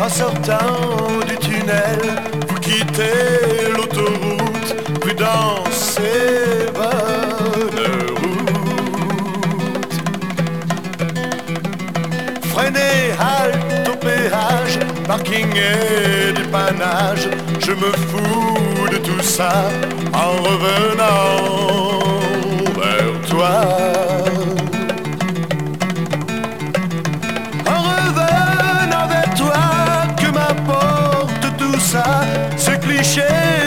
En sortant du tunnel, vous quittez l'autoroute, prudence et bonne route. Freinez, halte au péage, parking et dépannage, je me fous de tout ça en revenant vers toi. Ce cliché